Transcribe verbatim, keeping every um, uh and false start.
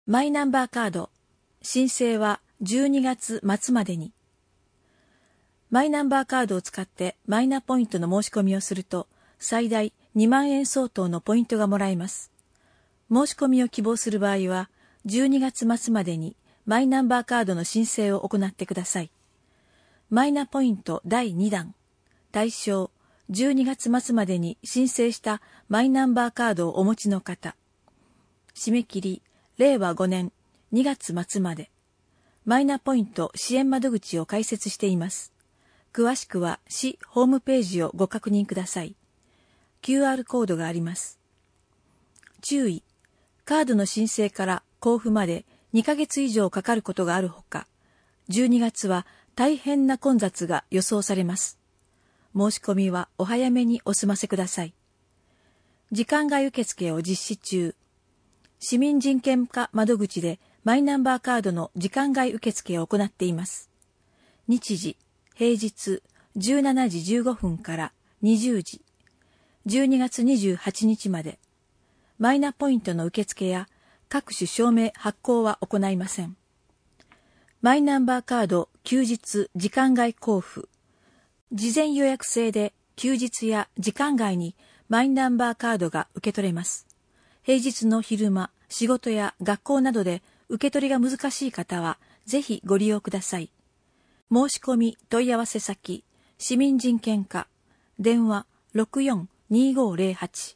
マイナンバーカード、申請はじゅうにがつ末までに。マイナンバーカードを使ってマイナポイントの申し込みをすると、最大にまんえん相当のポイントがもらえます。申し込みを希望する場合は、じゅうにがつ末までにマイナンバーカードの申請を行ってください。マイナポイントだいにだん、対象、じゅうにがつ末までに申請したマイナンバーカードをお持ちの方。締め切り、れいわごねんにがつ末まで。マイナポイント支援窓口を開設しています。詳しくは市ホームページをご確認ください。キューアール コードがあります。注意、カードの申請から交付までにかげつ以上かかることがあるほか、じゅうにがつは大変な混雑が予想されます。申し込みはお早めにお済ませください。時間外受付を実施中。市民人権課窓口でマイナンバーカードの時間外受付を行っています。日時、平日じゅうしちじじゅうごふんからにじゅうじ、じゅうにがつにじゅうはちにちまで。マイナポイントの受付や各種証明発行は行いません。マイナンバーカード休日時間外交付。事前予約制で休日や時間外にマイナンバーカードが受け取れます。平日の昼間、仕事や学校などで受け取りが難しい方はぜひご利用ください。申し込み問い合わせ先、市民人権課、電話ろくよんにーごーぜろはち。